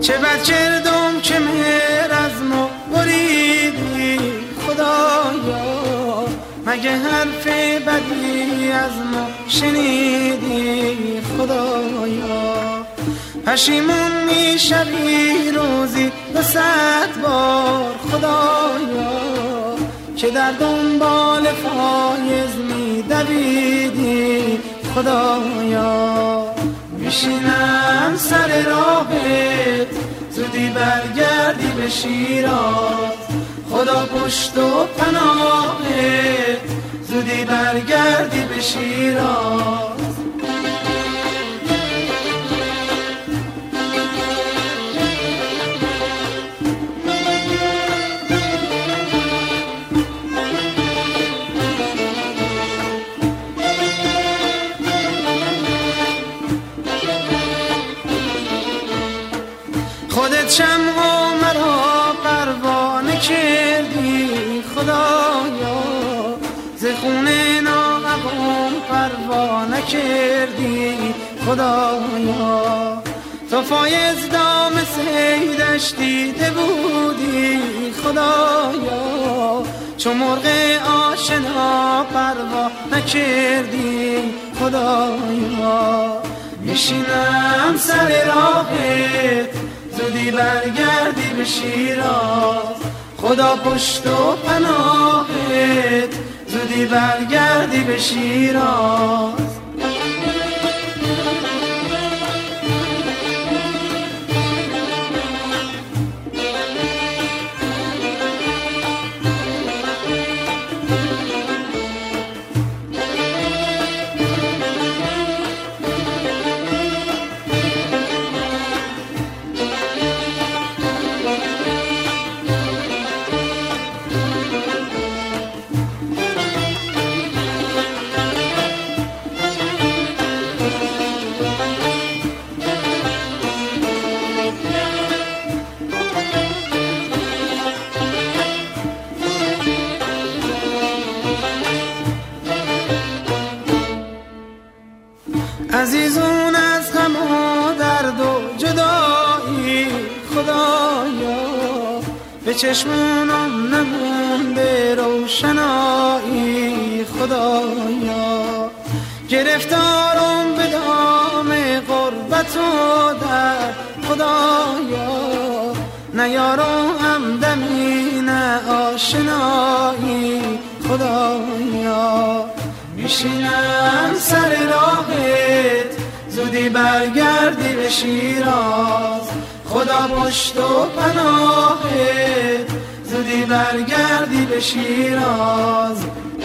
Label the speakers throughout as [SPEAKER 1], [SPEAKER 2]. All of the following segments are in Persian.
[SPEAKER 1] چه بد کردم که مهر از ما بریدی خدایا، مگه حرف بدی از ما شنیدی خدایا. پشیمون میشوی روزی 200 بار خدایا، که در دنبال فایز میدویدی خدایا. میشینم سر راهت زودی برگردی به شیراز، خدا پشت و پناهت زودی برگردی به شیراز. خودت شمع و مرا پروانه کردی خدایا، ز خون ناغم پروانه کردی خدایا. تو فایز دام صیدش دیده بودی خدایا، چو مرغ آشنا پروانه کردی خدایا. میشینم سر راهت زودی برگردی به شیراز، خدا پشت و پناهت زودی برگردی به شیراز. عزیزون از غم و درد و جدایی خدایا، به چشمونم نمونده روشنایی خدایا. گرفتارم به دام غربت و درد خدایا، نه یارو همدمی نه آشنایی خدایا. میشینم سر راهت زودی برگردی به شیراز، خدا پشت و پناهت زودی برگردی به شیراز.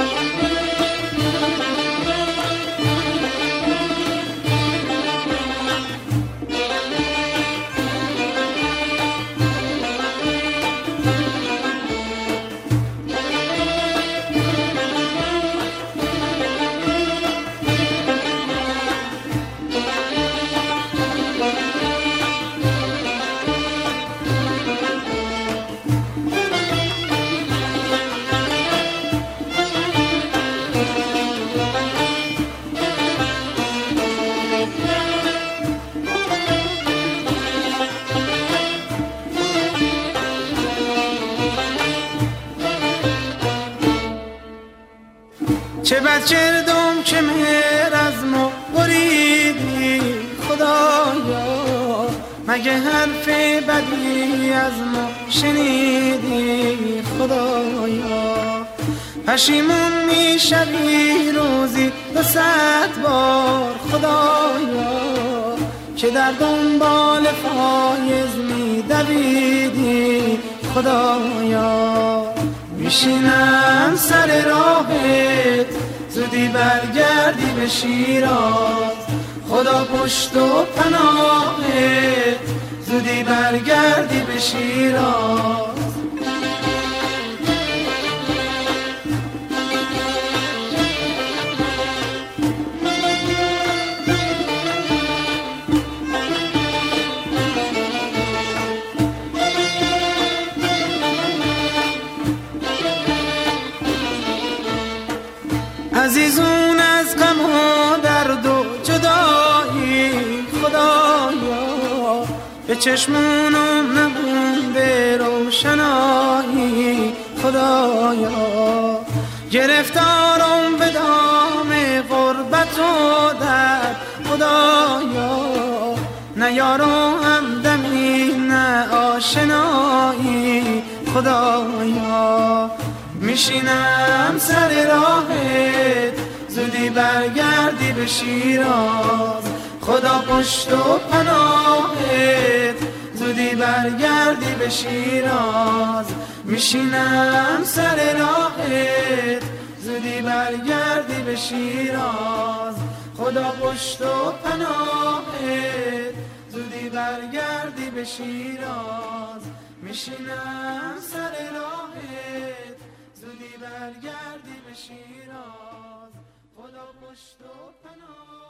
[SPEAKER 1] چه بد کردم که مهر از ما بریدی خدایا، مگه حرف بدی از ما شنیدی خدایا. پشیمون میشوی روزی 200 بار خدایا، که در دنبال فایز میدویدی خدایا. میشینم سر راهت زودی برگردی به شیراز، خدا پشت و پناهت زودی برگردی به شیراز. عزیزون از غم و درد و جدایی خدایا، به چشمونم نمونده روشنایی خدایا، گرفتارم به دام غربت و درد خدایا، نه یارو همدمی نه آشنایی خدایا. میشینم سر راهت زودی برگردی به شیراز، خدا پشت و پناهت زودی برگردی به شیراز. میشینم سر راهت زودی برگردی به شیراز، خدا پشت و پناهت زودی برگردی به شیراز. میشینم سر راهت زودی برگردی به شیراز، خدا پشت و پناهت.